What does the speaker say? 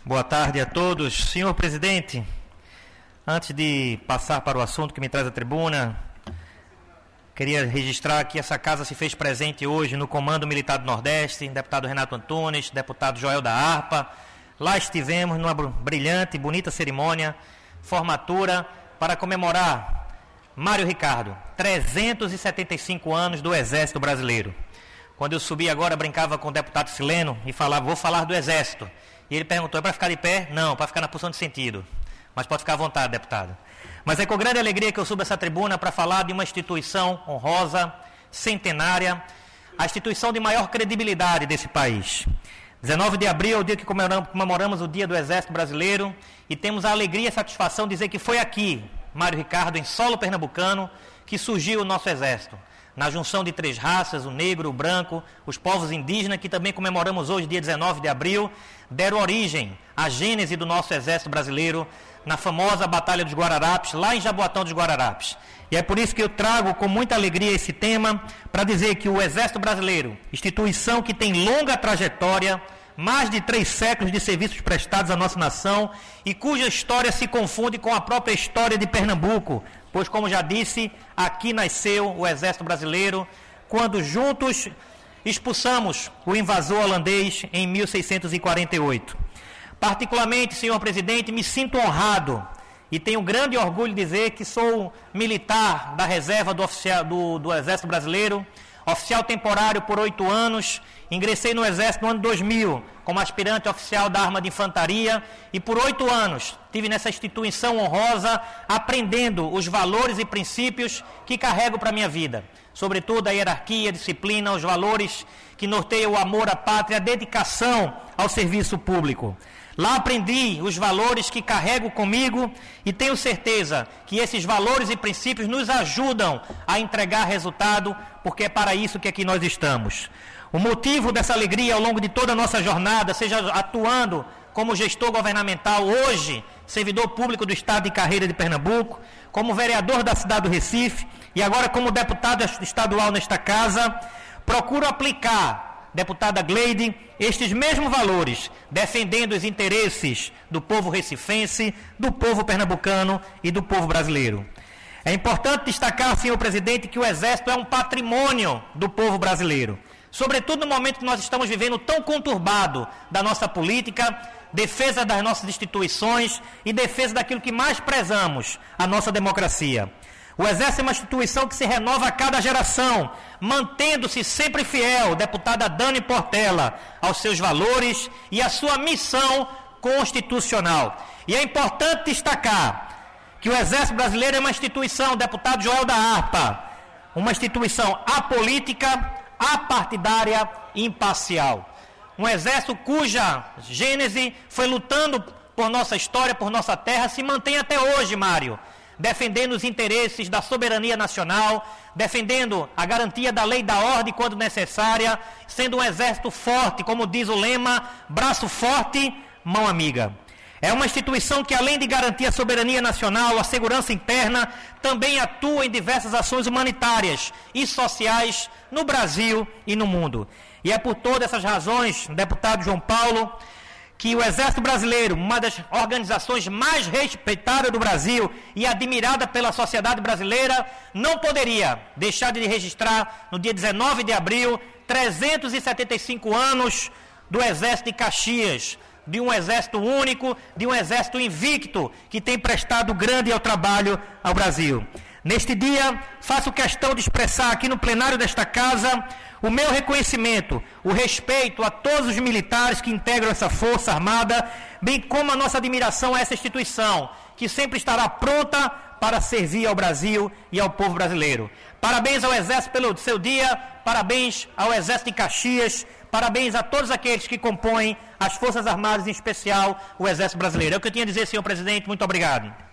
Boa tarde a todos. Senhor presidente, antes de passar para o assunto que me traz à tribuna, queria registrar que essa casa se fez presente hoje no Comando Militar do Nordeste, deputado Renato Antunes, deputado Joel da Harpa. Lá estivemos numa brilhante, bonita cerimônia, formatura, para comemorar Mário Ricardo, 375 anos do Exército Brasileiro. Quando eu subi agora, brincava com o deputado Sileno e falava, vou falar do Exército. E ele perguntou, é para ficar de pé? Não, para ficar na posição de sentido. Mas pode ficar à vontade, deputado. Mas é com grande alegria que eu subo essa tribuna para falar de uma instituição honrosa, centenária, a instituição de maior credibilidade desse país. 19 de abril é o dia que comemoramos o Dia do Exército Brasileiro e temos a alegria e a satisfação de dizer que foi aqui, Mário Ricardo, em solo pernambucano, que surgiu o nosso Exército. Na junção de três raças, o negro, o branco, os povos indígenas, que também comemoramos hoje, dia 19 de abril, deram origem à gênese do nosso Exército Brasileiro, na famosa Batalha dos Guararapes, lá em Jaboatão dos Guararapes. E é por isso que eu trago com muita alegria esse tema, para dizer que o Exército Brasileiro, instituição que tem longa trajetória, mais de 3 séculos de serviços prestados à nossa nação e cuja história se confunde com a própria história de Pernambuco, pois, como já disse, aqui nasceu o Exército Brasileiro, quando juntos expulsamos o invasor holandês em 1648. Particularmente, senhor presidente, me sinto honrado e tenho grande orgulho de dizer que sou militar da reserva do Exército Brasileiro, oficial temporário por 8 anos, ingressei no Exército no ano 2000 como aspirante oficial da arma de infantaria e por 8 anos tive nessa instituição honrosa aprendendo os valores e princípios que carrego para a minha vida. Sobretudo a hierarquia, a disciplina, os valores que norteiam o amor à pátria, a dedicação ao serviço público. Lá aprendi os valores que carrego comigo e tenho certeza que esses valores e princípios nos ajudam a entregar resultado, porque é para isso que aqui nós estamos. O motivo dessa alegria ao longo de toda a nossa jornada, seja atuando como gestor governamental hoje, servidor público do Estado de Carreira de Pernambuco, como vereador da cidade do Recife e agora como deputado estadual nesta casa, procuro aplicar, deputada Gleide, estes mesmos valores, defendendo os interesses do povo recifense, do povo pernambucano e do povo brasileiro. É importante destacar, senhor presidente, que o Exército é um patrimônio do povo brasileiro. Sobretudo no momento que nós estamos vivendo tão conturbado da nossa política, defesa das nossas instituições e defesa daquilo que mais prezamos, a nossa democracia. O Exército é uma instituição que se renova a cada geração, mantendo-se sempre fiel, deputada Dani Portela, aos seus valores e à sua missão constitucional. E é importante destacar que o Exército Brasileiro é uma instituição, deputado Joel da Harpa, uma instituição apolítica, apartidária e imparcial. Um exército cuja gênese foi lutando por nossa história, por nossa terra, se mantém até hoje, Mário, defendendo os interesses da soberania nacional, defendendo a garantia da lei e da ordem quando necessária, sendo um exército forte, como diz o lema, braço forte, mão amiga. É uma instituição que, além de garantir a soberania nacional, a segurança interna, também atua em diversas ações humanitárias e sociais no Brasil e no mundo. E é por todas essas razões, deputado João Paulo, que o Exército Brasileiro, uma das organizações mais respeitadas do Brasil e admirada pela sociedade brasileira, não poderia deixar de registrar, no dia 19 de abril, 375 anos do Exército de Caxias, de um exército único, de um exército invicto, que tem prestado grande ao trabalho ao Brasil. Neste dia, faço questão de expressar aqui no plenário desta casa o meu reconhecimento, o respeito a todos os militares que integram essa Força Armada, bem como a nossa admiração a essa instituição, que sempre estará pronta para servir ao Brasil e ao povo brasileiro. Parabéns ao Exército pelo seu dia, parabéns ao Exército de Caxias, parabéns a todos aqueles que compõem as Forças Armadas, em especial o Exército Brasileiro. É o que eu tinha a dizer, senhor presidente. Muito obrigado.